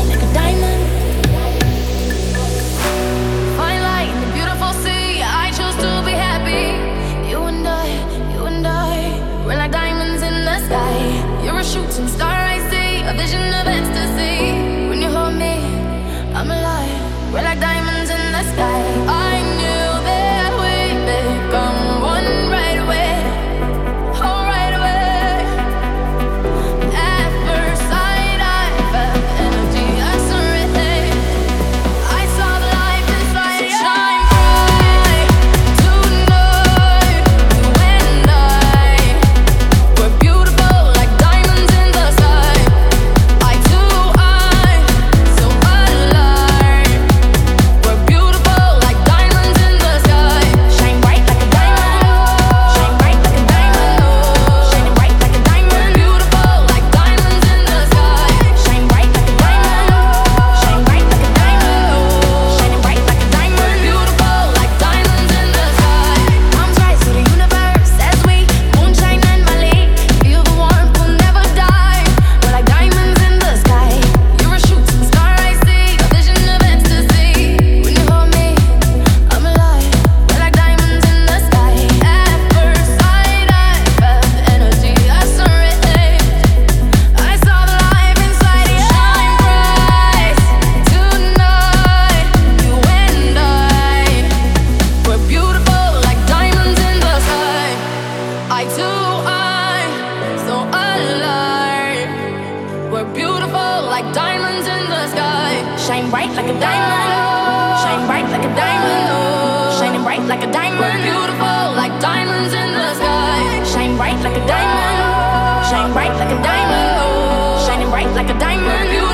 bright like a diamond. Fine light in the beautiful sea. I choose to be happy. You and I, we're like diamonds in the sky. You're a shooting star, I see, a vision of ecstasy. When you hold me, I'm alive. We're like diamonds in the sky. I knew that we'd become one right away. Oh, right away. At first sight, I felt energy accelerate. I saw the light inside you. Shine bright tonight. You and I, we're beautiful like diamonds in the sky. Eye to eye, so alive. We're beautiful like diamonds in the sky. Shine bright like a diamond. Shine bright like a diamond. Shining bright like a diamond. Beautiful like diamonds in the sky. Shine bright like a diamond. Shine bright like a diamond. Shining bright like a diamond. Beautiful like diamonds in the sky. Palms rise to the universe as we moonshine and Mali. Feel the warmth, we'll never die. We're like diamonds in the sky. You're a shooting star, I see, a vision of ecstasy. When you hold me, I'm alive. We're like diamonds in the sky. At first sight, I felt energy accelerate. I saw the light inside you. Shine bright tonight. You and I, we're beautiful like diamonds in the sky. Eye to eye, so alive. We're beautiful like diamonds in the sky. Shine bright like a diamond. Shine bright like a diamond. Shining bright like a We're diamond. beautiful like diamonds in the sky. Shine bright like a diamond. Shine bright like a diamond. Shining bright like a diamond. Beautiful